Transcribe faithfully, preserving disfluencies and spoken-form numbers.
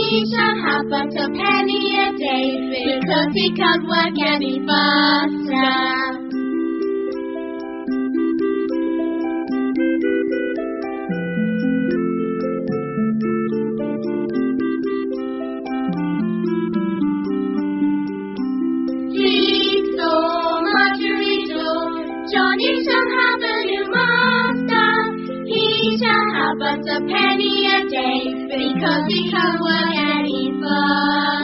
He shall have but a penny a day, because he can't work any faster. Johnny shall have a new master. He shall have but a penny a day, because he can't work any faster.